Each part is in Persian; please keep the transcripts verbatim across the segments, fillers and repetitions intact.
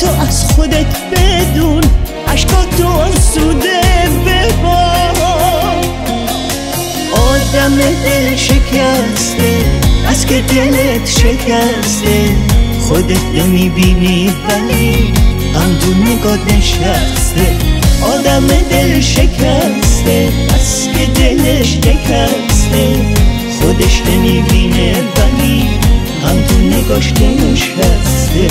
تو از خودت بدون، عشقاتو آسوده ببار. آدم دل شکسته از که دلت شکسته، خودت نمیبینی ولی غم تو نگات نشسته. آدم دل شکسته از که دلش شکسته، خودش نمیبینه ولی غم تو نگاش نشسته.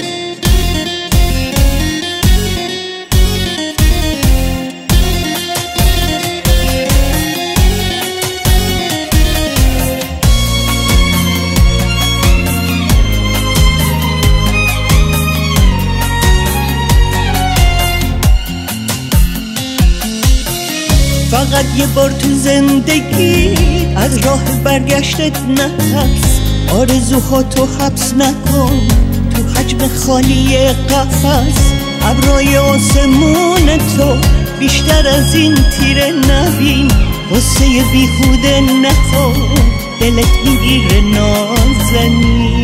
فقط یه بار تو زندگی از راه برگشتت نترس، آرزوهاتو حبس نکن تو حجم خالی قفس. ابرای آسمون تو بیشتر از این تیره نبین، واسه بیهوده نخور دلت میگیره نازنین.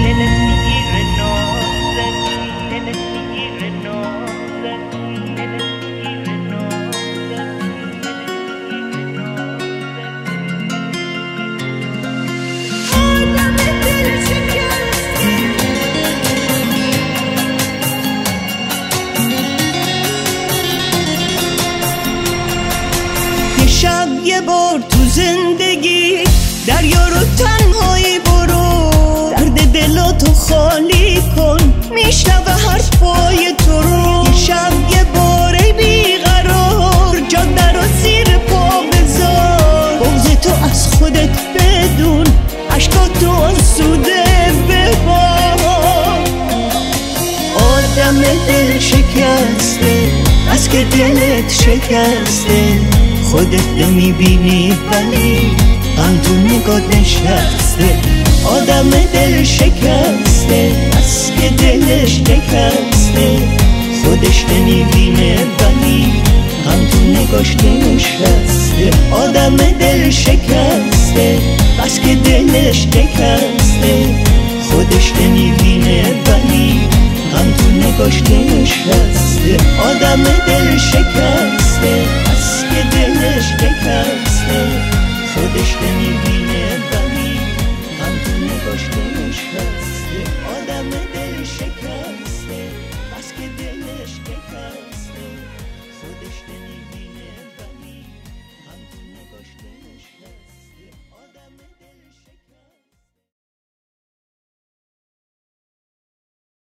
شب یه بار تو زندگی دریا رو تنهایی برو، درد دلاتو خالی کن میشنوه حرفای تو رو. یه شب یه بار ای بیقرار جاده رو زیر پا بذار، بغض تو از خودت بدون، عشقاتو آسوده ببار. آدم دل شکسته از که دلت شکسته، خودت نمیبینی ولی غم تو نگات نشسته. آدم دل شکسته از که دلش شکسته، خودش نمیبینه ولی غم تو نگاش نشسته. آدم دل شکسته از که دلش شکسته، خودش نمیبینه ولی غم تو نگاش نشسته. آدم دل شکسته از که دلش شکسته، خودش نمیبینه